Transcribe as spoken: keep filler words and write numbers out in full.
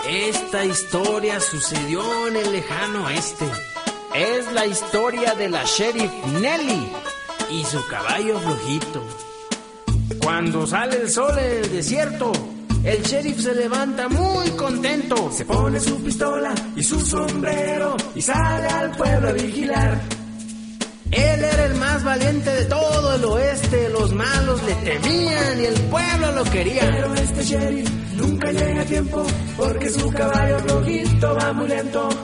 Esta historia sucedió en el lejano oeste. Es la historia de la sheriff Nelly y su caballo flojito. Cuando sale el sol en el desierto, el sheriff se levanta muy contento. Se pone su pistola y su sombrero y sale al pueblo a vigilar. Él era el más valiente de todo el oeste. Los malos le temían y el pueblo lo quería. Pero este sheriff nunca llega a tiempo porque su caballo flojito va muy lento.